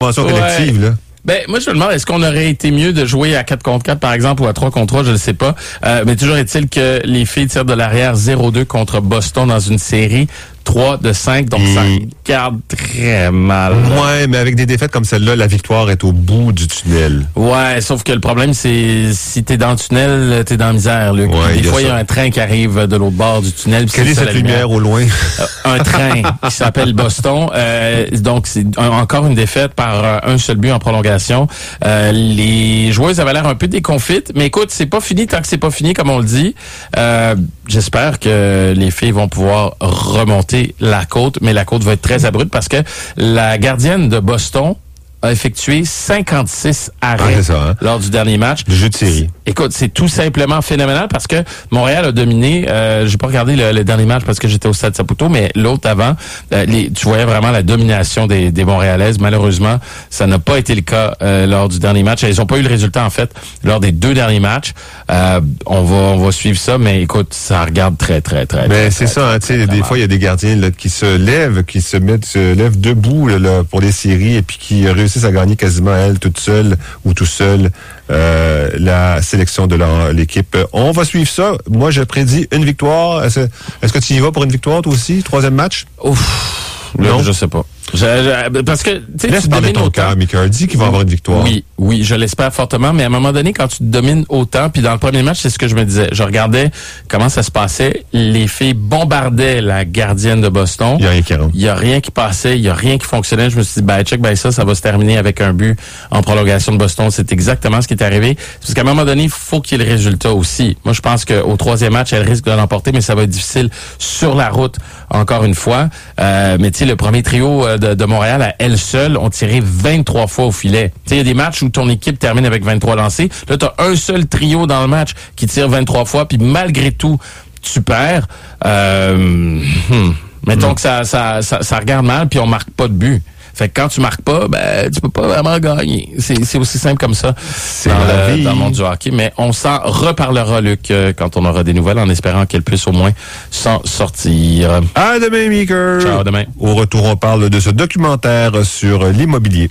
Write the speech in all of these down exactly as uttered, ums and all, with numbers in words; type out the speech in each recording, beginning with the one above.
convention collective, ouais. là. Ben, moi, je me demande, est-ce qu'on aurait été mieux de jouer à quatre contre quatre, par exemple, ou à trois contre trois, je ne sais pas. Euh, mais toujours est-il que les filles tirent de l'arrière zéro deux contre Boston dans une série trois de cinq, donc mmh. ça regarde très mal. Ouais, mais avec des défaites comme celle-là, la victoire est au bout du tunnel. Ouais, sauf que le problème, c'est si t'es dans le tunnel, t'es dans la misère, Luc. Ouais, des fois, il y a ça. un train qui arrive de l'autre bord du tunnel. Quelle est cette lumière au loin? Euh, un train qui s'appelle Boston. Euh, donc, c'est un, encore une défaite par euh, un seul but en prolongation. Euh, les joueuses avaient l'air un peu déconfites, mais écoute, c'est pas fini tant que c'est pas fini, comme on le dit. Euh, j'espère que les filles vont pouvoir remonter la côte, mais la côte va être très abrupte parce que la gardienne de Boston a effectué cinquante-six arrêts ah, c'est ça, hein? lors du dernier match. Le jeu de série. Écoute, c'est tout simplement phénoménal parce que Montréal a dominé. Euh, j'ai pas regardé le, le dernier match parce que j'étais au Stade Saputo, mais l'autre avant, euh, les, tu voyais vraiment la domination des, des Montréalaises. Malheureusement, ça n'a pas été le cas euh, lors du dernier match. Ils ont pas eu le résultat en fait lors des deux derniers matchs. Euh, on va on va suivre ça, mais écoute, ça regarde très très très. Mais très, c'est très, ça, hein, tu sais, des fois il y a des gardiens là, qui se lèvent, qui se mettent, se lèvent debout là, là, pour les séries et puis qui réussissent à gagner quasiment elle toute seule ou tout seul euh, la sélection de leur, l'équipe. On va suivre ça. Moi, je prédis une victoire. Est-ce, est-ce que tu y vas pour une victoire toi aussi, troisième match? Ouf, non, là, je sais pas. Je, je, parce que tu sais, tu domines ton cœur, Mika. Dis qu'il va avoir une victoire. Oui, oui, je l'espère fortement. Mais à un moment donné, quand tu te domines autant, puis dans le premier match, c'est ce que je me disais. Je regardais comment ça se passait. Les filles bombardaient la gardienne de Boston. Il y a rien qui rentre. Il y a rien qui passait. Il y a rien qui fonctionnait. Je me suis dit, ben check, ben ça, ça va se terminer avec un but en prolongation de Boston. C'est exactement ce qui est arrivé. Parce qu'à un moment donné, il faut qu'il y ait le résultat aussi. Moi, je pense qu'au troisième match, elle risque de l'emporter, mais ça va être difficile sur la route. Encore une fois. Euh, mais tu sais, le premier trio de, de Montréal à elle seule ont tiré vingt-trois fois au filet. Tu sais, il y a des matchs où ton équipe termine avec vingt-trois lancés. Là, tu as un seul trio dans le match qui tire vingt-trois fois, puis malgré tout, tu perds. Euh, hmm, mettons mmh. que ça, ça, ça, ça regarde mal, puis on marque pas de but. Fait que quand tu marques pas, ben tu peux pas vraiment gagner. C'est, c'est aussi simple comme ça c'est dans, la le, vie. dans le monde du hockey. Mais on s'en reparlera, Luc, euh, quand on aura des nouvelles, en espérant qu'elle puisse au moins s'en sortir. À demain, Mika. Ciao, à demain. Au retour, on parle de ce documentaire sur l'immobilier.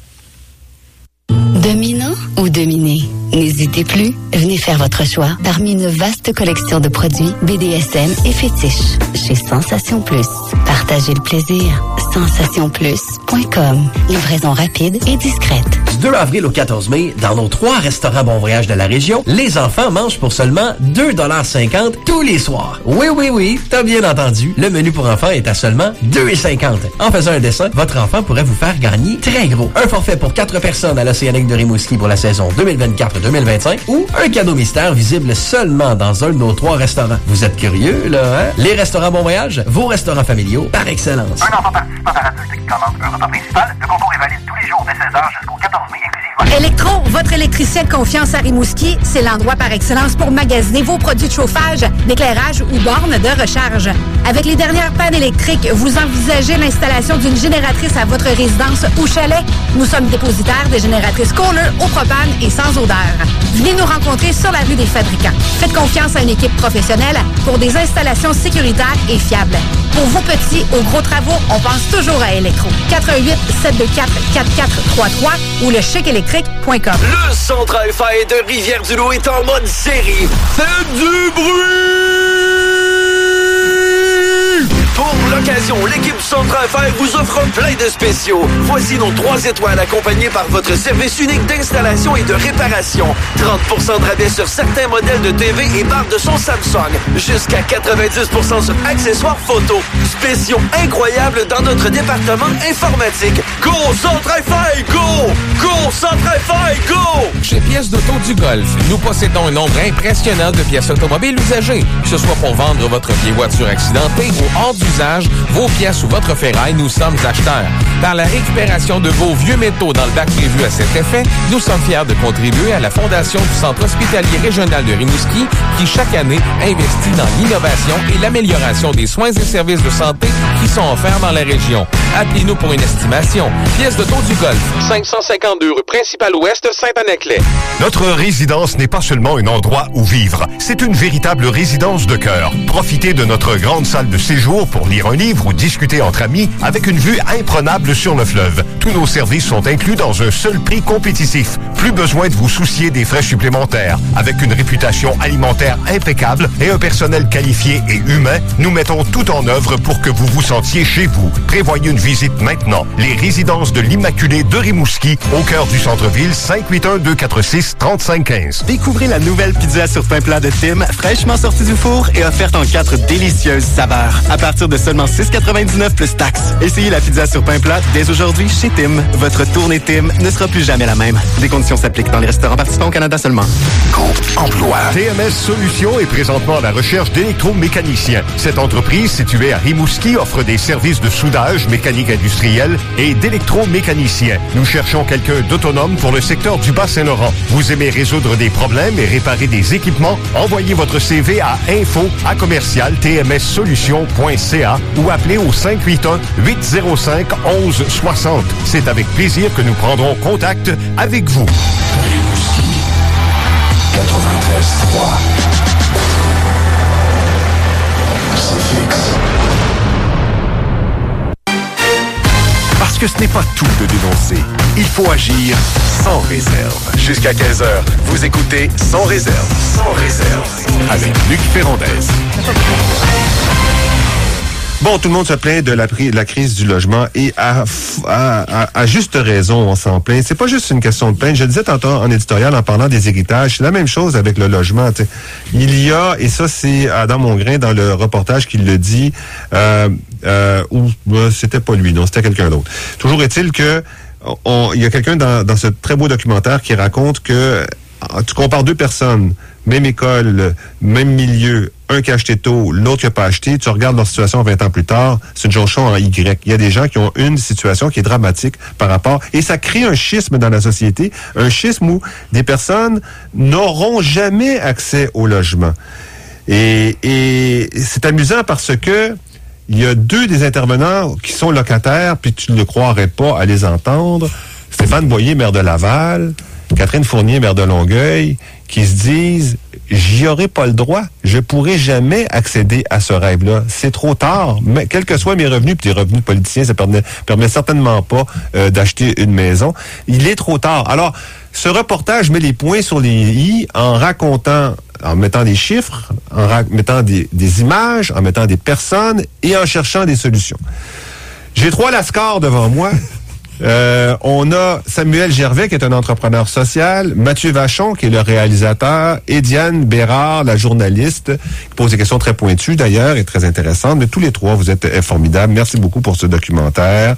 Dominant ou dominé? N'hésitez plus, venez faire votre choix parmi une vaste collection de produits B D S M et fétiches chez Sensation Plus. Partagez le plaisir. sensation plus point com. Livraison rapide et discrète. Du deux avril au quatorze mai, dans nos trois restaurants Bon Voyage de la région, les enfants mangent pour seulement deux dollars cinquante tous les soirs. Oui, oui, oui, t'as bien entendu. Le menu pour enfants est à seulement deux dollars cinquante. En faisant un dessin, votre enfant pourrait vous faire gagner très gros. Un forfait pour quatre personnes à l'Océanique de Rimouski pour la saison deux mille vingt-quatre deux mille vingt-cinq ou un cadeau mystère visible seulement dans un de nos trois restaurants. Vous êtes curieux, là, hein? Les restaurants Bon Voyage, vos restaurants familiaux par excellence. Un enfant participant par adulte qui commande un repas principal, le concours est valide tous les jours dès seize heures jusqu'au quatorze mai exclusivement. Electro, votre électricien de confiance à Rimouski, c'est l'endroit par excellence pour magasiner vos produits de chauffage, d'éclairage ou bornes de recharge. Avec les dernières pannes électriques, vous envisagez l'installation d'une génératrice à votre résidence ou chalet? Nous sommes dépositaires des génératrices Kohler au propane et sans odeur. Venez nous rencontrer sur la rue des Fabricants. Faites confiance à une équipe professionnelle pour des installations sécuritaires et fiables. Pour vos petits ou gros travaux, on pense toujours à Electro. quatre un huit sept deux quatre quatre quatre trois trois ou le chic électrique point com. Le centre F A de Rivière-du-Loup est en mode série. Faites du bruit! Pour l'occasion, l'équipe Centre F A vous offre plein de spéciaux. Voici nos trois étoiles accompagnés par votre service unique d'installation et de réparation. trente pour cent de rabais sur certains modèles de T V et barres de son Samsung. Jusqu'à quatre-vingt-dix pour cent sur accessoires photo. Spéciaux incroyables dans notre département informatique. Go Centre F A, go! Go Centre F A, go! Chez Pièces d'Auto du Golf, nous possédons un nombre impressionnant de pièces automobiles usagées. Que ce soit pour vendre votre vieille voiture accidentée ou hors d'usage, vos pièces ou votre ferraille, nous sommes acheteurs. Par la récupération de vos vieux métaux dans le bac prévu à cet effet, nous sommes fiers de contribuer à la fondation du Centre hospitalier régional de Rimouski qui, chaque année, investit dans l'innovation et l'amélioration des soins et services de santé qui sont offerts dans la région. Appelez-nous pour une estimation. Pièces d'Auto du Golf, cinq cent cinquante-deux rue Principale Ouest, Saint-Anaclet. Notre résidence n'est pas seulement un endroit où vivre, c'est une véritable résidence de cœur. Profitez de notre grande salle de séjour pour lire un livre ou discuter entre amis avec une vue imprenable sur le fleuve. Tous nos services sont inclus dans un seul prix compétitif. Plus besoin de vous soucier des frais supplémentaires. Avec une réputation alimentaire impeccable et un personnel qualifié et humain, nous mettons tout en œuvre pour que vous vous sentiez chez vous. Prévoyez une visite maintenant. Les résidences de l'Immaculée de Rimouski, au cœur du centre-ville, cinq huit un, deux quatre six, trente-cinq quinze. Découvrez la nouvelle pizza sur pain plat de Tim, fraîchement sortie du four et offerte en quatre délicieuses saveurs. À partir de seulement six quatre-vingt-dix-neuf plus taxes. Essayez la pizza sur pain plat dès aujourd'hui chez Tim. Votre tournée Tim ne sera plus jamais la même. Des conditions s'appliquent dans les restaurants participants au Canada seulement. Groupe Emploi. T M S Solutions est présentement à la recherche d'électromécaniciens. Cette entreprise située à Rimouski offre des services de soudage, mécanique industrielle et d'électromécanicien. Nous cherchons quelqu'un d'autonome pour le secteur du Bas-Saint-Laurent. Vous aimez résoudre des problèmes et réparer des équipements? Envoyez votre C V à info à commercial t m s solutions point c a ou appelez au cinq huit un, huit zéro cinq, onze soixante. C'est avec plaisir que nous prendrons contact avec vous. Rimouski, quatre-vingt-treize trois. C'est fixe. Parce que ce n'est pas tout de dénoncer. Il faut agir sans réserve. Jusqu'à quinze heures, vous écoutez Sans réserve. Sans réserve. Avec Luc Ferrandez. Bon, tout le monde se plaint de la, de la crise du logement et à, à, à, à juste raison, on s'en plaint. C'est pas juste une question de plainte. Je le disais tantôt en éditorial en parlant des héritages, c'est la même chose avec le logement. T'sais. Il y a, et ça c'est Adam Mongrain dans le reportage qui le dit, euh, euh, ou euh, c'était pas lui, non, c'était quelqu'un d'autre. Toujours est-il que on, il y a quelqu'un dans, dans ce très beau documentaire qui raconte que tu compares deux personnes, même école, même milieu, un qui a acheté tôt, l'autre qui n'a pas acheté, tu regardes leur situation vingt ans plus tard, c'est une jonction en Y. Il y a des gens qui ont une situation qui est dramatique par rapport, et ça crée un schisme dans la société, un schisme où des personnes n'auront jamais accès au logement. Et, et c'est amusant parce que il y a deux des intervenants qui sont locataires, puis tu ne le croirais pas à les entendre. Stéphane Boyer, maire de Laval, Catherine Fournier, maire de Longueuil, qui se disent « j'y aurai pas le droit, je pourrai jamais accéder à ce rêve-là. C'est trop tard. Mais quels que soient mes revenus, puis les revenus politiciens, ça permet, permet certainement pas euh, d'acheter une maison. Il est trop tard. » Alors, ce reportage met les points sur les i en racontant, en mettant des chiffres, en ra- mettant des, des images, en mettant des personnes et en cherchant des solutions. J'ai trois lascars devant moi. Euh, on a Samuel Gervais, qui est un entrepreneur social, Mathieu Vachon, qui est le réalisateur, et Diane Bérard, la journaliste, qui pose des questions très pointues d'ailleurs et très intéressantes. Mais tous les trois, vous êtes euh, formidables. Merci beaucoup pour ce documentaire.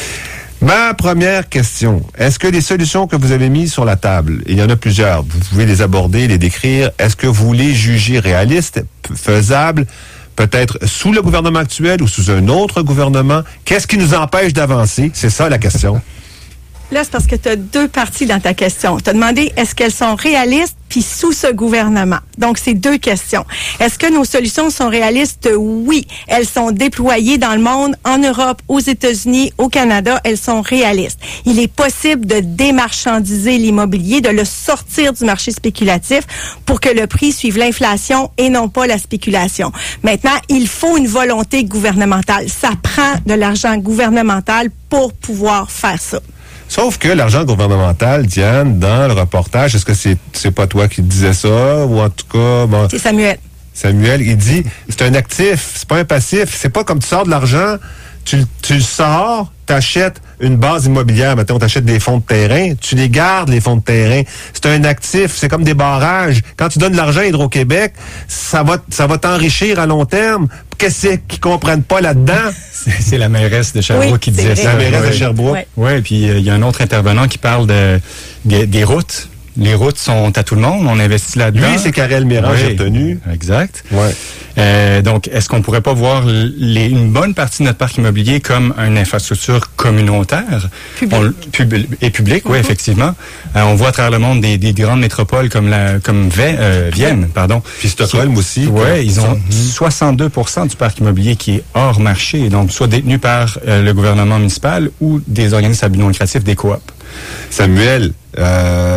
Ma première question, est-ce que les solutions que vous avez mises sur la table, il y en a plusieurs, vous pouvez les aborder, les décrire, est-ce que vous les jugez réalistes, faisables, peut-être sous le gouvernement actuel ou sous un autre gouvernement? Qu'est-ce qui nous empêche d'avancer? C'est ça la question. Là, c'est parce que tu as deux parties dans ta question. Tu as demandé est-ce qu'elles sont réalistes puis sous ce gouvernement. Donc, c'est deux questions. Est-ce que nos solutions sont réalistes? Oui. Elles sont déployées dans le monde, en Europe, aux États-Unis, au Canada. Elles sont réalistes. Il est possible de démarchandiser l'immobilier, de le sortir du marché spéculatif pour que le prix suive l'inflation et non pas la spéculation. Maintenant, il faut une volonté gouvernementale. Ça prend de l'argent gouvernemental pour pouvoir faire ça. Sauf que l'argent gouvernemental, Diane, dans le reportage, est-ce que c'est c'est pas toi qui disais ça, ou en tout cas... Bon, c'est Samuel. Samuel, il dit, c'est un actif, c'est pas un passif. C'est pas comme tu sors de l'argent, tu, tu le sors, t'achètes une base immobilière, mettons, t'achètes des fonds de terrain, tu les gardes, les fonds de terrain. C'est un actif, c'est comme des barrages. Quand tu donnes de l'argent à Hydro-Québec, ça va, ça va t'enrichir à long terme. Qu'est-ce qu'ils comprennent pas là-dedans? C'est, c'est la mairesse de Sherbrooke oui, qui disait ça. La mairesse ouais. de Sherbrooke. Oui, ouais, puis il euh, y a un autre intervenant qui parle de, de des routes. Les routes sont à tout le monde, on investit là-dedans. Lui, c'est Karel Méran, j'ai oui, retenu. Exact. Ouais. Euh, donc, est-ce qu'on pourrait pas voir les, une bonne partie de notre parc immobilier comme une infrastructure communautaire public. On, pub, et publique, mm-hmm. oui, effectivement. Euh, on voit à travers le monde des, des grandes métropoles comme la comme Ve, euh, Vienne, pardon. Puis Stockholm aussi. Oui, ils ont mm-hmm. soixante-deux pour cent du parc immobilier qui est hors marché, donc soit détenu par euh, le gouvernement municipal ou des organismes à but non lucratif, des coops. Samuel, euh,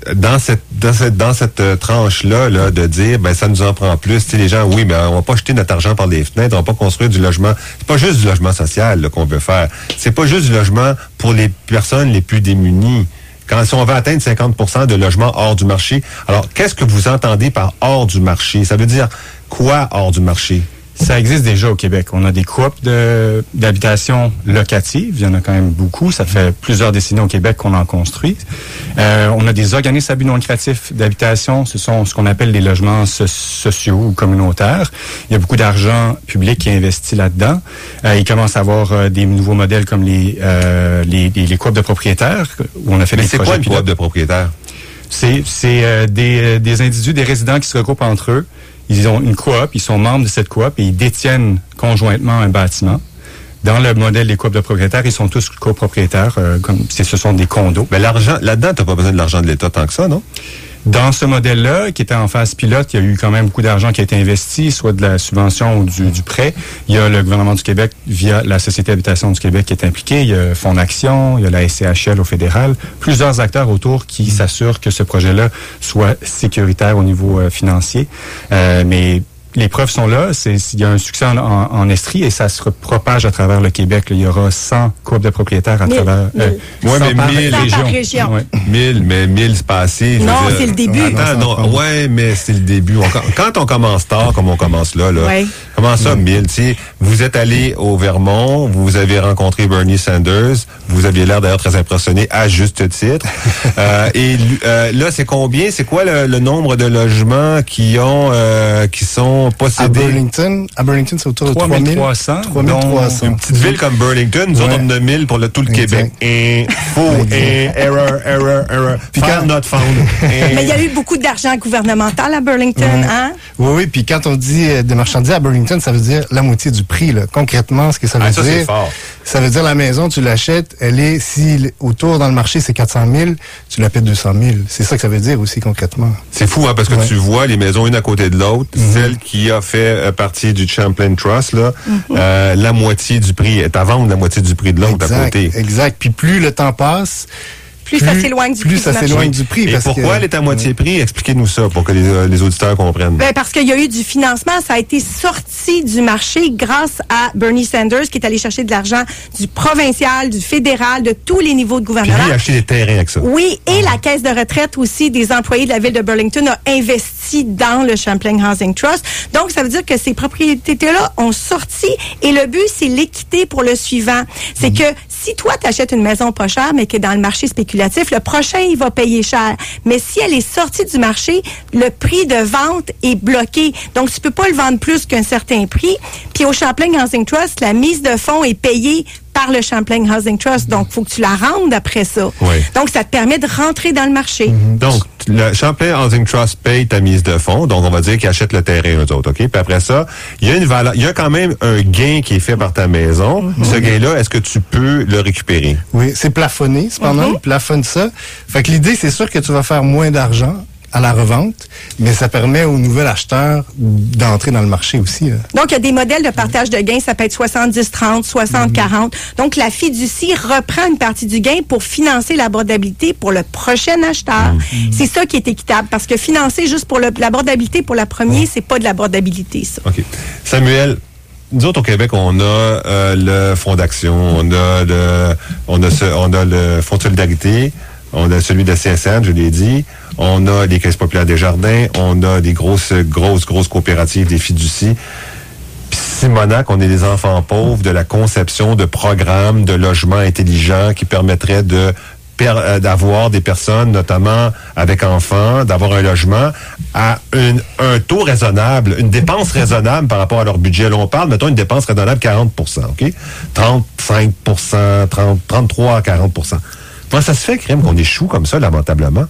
dans cette dans cette dans cette euh, tranche là là de dire ben ça nous en prend plus, tu sais, les gens oui mais on va pas jeter notre argent par les fenêtres, on va pas construire du logement, c'est pas juste du logement social là, qu'on veut faire, c'est pas juste du logement pour les personnes les plus démunies. Quand si on veut atteindre cinquante pour cent de logements hors du marché, alors qu'est-ce que vous entendez par hors du marché? Ça veut dire quoi hors du marché? Ça existe déjà au Québec. On a des coops de, d'habitation locative. Il y en a quand même beaucoup. Ça fait plusieurs décennies au Québec qu'on en construit. Euh, on a des organismes à but non lucratif d'habitation. Ce sont ce qu'on appelle les logements so- sociaux ou communautaires. Il y a beaucoup d'argent public qui est investi là-dedans. Euh, il commence à avoir euh, des nouveaux modèles comme les, euh, les, les, les coops de propriétaires où on a fait Mais des c'est projets quoi une pilotes. coop de propriétaires? C'est, c'est euh, des, des individus, des résidents qui se regroupent entre eux. Ils ont une coop, ils sont membres de cette coop et ils détiennent conjointement un bâtiment. Dans le modèle des coops de propriétaires, ils sont tous copropriétaires, euh, comme c'est, ce sont des condos. Mais l'argent, là-dedans, t'as pas besoin de l'argent de l'État tant que ça, non? Dans ce modèle-là, qui était en phase pilote, il y a eu quand même beaucoup d'argent qui a été investi, soit de la subvention ou du, du prêt. Il y a le gouvernement du Québec, via la Société d'habitation du Québec, qui est impliqué. Il y a Fonds d'Action, il y a la S C H L au fédéral. Plusieurs acteurs autour qui s'assurent que ce projet-là soit sécuritaire au niveau euh, financier. Euh, mais les preuves sont là. C'est, il y a un succès en, en, en Estrie et ça se propage à travers le Québec. Là, il y aura cent coops de propriétaires à mille, travers... mille. Euh, Ouais, mais par mille région. Par région. Ouais. mille, mais mille c'est pas assez. Non, c'est le début. Attends, non, ouais, mais c'est le début. On, quand on commence tard, comme on commence là, là, ouais. comment ça, mille, tu sais, vous êtes allé au Vermont, vous avez rencontré Bernie Sanders, vous aviez l'air d'ailleurs très impressionné, à juste titre. euh, et euh, là, c'est combien? C'est quoi le, le nombre de logements qui ont, euh, qui sont possédés? À Burlington, à Burlington, c'est autour de trois mille trois cents. trois mille trois cents. Une petite ville comme Burlington, nous Ouais. autres, on en a mille pour le, tout le Exact. Québec. Et faux, et error, error, error. Puis File quand- not found. Mais il y a eu beaucoup d'argent gouvernemental à Burlington, Ouais. hein? Oui, oui, puis quand on dit euh, des marchandises à Burlington, ça veut dire la moitié du prix, là. Concrètement, ce que ça veut Ah, ça, c'est dire, fort. ça veut dire la maison, tu l'achètes, elle est, si l- autour dans le marché, c'est quatre cent mille, tu la paies deux cent mille. C'est ça que ça veut dire aussi, concrètement. C'est fou, hein, parce que Ouais. tu vois les maisons une à côté de l'autre. Celle qui a fait euh, partie du Champlain Trust, là, euh, la moitié du prix est à vendre, la moitié du prix de l'autre à Exact, côté. exact. Puis plus le temps passe, Plus, ça s'éloigne du plus prix ça du marché. s'éloigne du prix. Et parce pourquoi que, elle est à moitié prix? Expliquez-nous ça pour que les, euh, les auditeurs comprennent. Ben parce qu'il y a eu du financement, ça a été sorti du marché grâce à Bernie Sanders qui est allé chercher de l'argent du provincial, du fédéral, de tous les niveaux de Puis gouvernement. lui, il a acheté des terrains avec ça. Oui, et la caisse de retraite aussi des employés de la ville de Burlington a investi dans le Champlain Housing Trust. Donc, ça veut dire que ces propriétés-là ont sorti et le but, c'est l'équité pour le suivant. C'est que si toi, tu achètes une maison pas chère, mais qui est dans le marché spéculatif, le prochain, il va payer cher. Mais si elle est sortie du marché, le prix de vente est bloqué. Donc, tu peux pas le vendre plus qu'un certain prix. Puis au Champlain Housing Trust, la mise de fonds est payée par le Champlain Housing Trust. Donc, faut que tu la rendes après ça. Oui. Donc, ça te permet de rentrer dans le marché. Donc, le Champlain Housing Trust paye ta mise de fonds, donc on va dire qu'ils achètent le terrain eux autres, OK? Puis après ça, il y a une valeur, il y a quand même un gain qui est fait par ta maison. Ce gain-là, est-ce que tu peux le récupérer? oui, c'est plafonné, cependant, il plafonne ça. Fait que l'idée, c'est sûr que tu vas faire moins d'argent à la revente, mais ça permet aux nouveaux acheteurs d'entrer dans le marché aussi, là. Donc, il y a des modèles de partage de gains. Ça peut être soixante-dix trente, soixante quarante. Donc, la fiducie reprend une partie du gain pour financer l'abordabilité pour le prochain acheteur. C'est ça qui est équitable parce que financer juste pour le- l'abordabilité pour la première, c'est pas de l'abordabilité, ça. OK. Samuel, nous autres, au Québec, on a euh, le Fonds d'action, on a le, on a ce, on a le Fonds de solidarité, on a celui de C S N, je l'ai dit, on a les caisses populaires des jardins, on a des grosses, grosses, grosses coopératives, des fiducies. Puis Simonac, on est des enfants pauvres de la conception de programmes de logements intelligents qui permettraient de per- euh, d'avoir des personnes, notamment avec enfants, d'avoir un logement à une, un taux raisonnable, une dépense raisonnable par rapport à leur budget. Là, on parle, mettons, une dépense raisonnable quarante pour cent, OK? trente-cinq pour cent, trente, trente-trois à quarante pour cent. Comment ça se fait, Crème, qu'on échoue comme ça, lamentablement?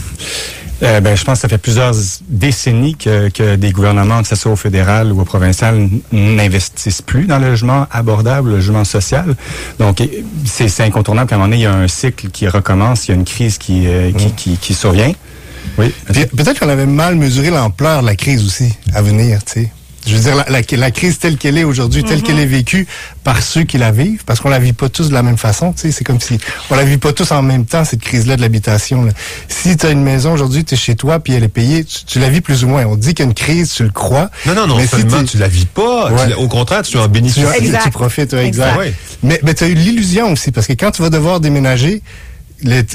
Euh, ben, je pense que ça fait plusieurs décennies que, que des gouvernements, que ce soit au fédéral ou au provincial, n- n'investissent plus dans le logement abordable, le logement social. Donc, et- c'est, c'est incontournable qu'à un moment donné, il y a un cycle qui recommence, il y a une crise qui, euh, qui, qui, qui survient. Oui. Puis, peut-être qu'on avait mal mesuré l'ampleur de la crise aussi à venir, tu sais. je veux dire, la, la, la crise telle qu'elle est aujourd'hui, telle mm-hmm. qu'elle est vécue par ceux qui la vivent, parce qu'on la vit pas tous de la même façon, tu sais, c'est comme si on la vit pas tous en même temps, cette crise-là de l'habitation, là. Si tu as une maison aujourd'hui, tu es chez toi, puis elle est payée, tu, tu la vis plus ou moins. On dit qu'il y a une crise, tu le crois. Non, non, non, mais seulement si tu la vis pas, ouais. tu, au contraire, tu en bénéficies. Tu, exact. tu profites, ouais, exact. exact. Ouais. Mais, mais tu as eu l'illusion aussi, parce que quand tu vas devoir déménager, Le,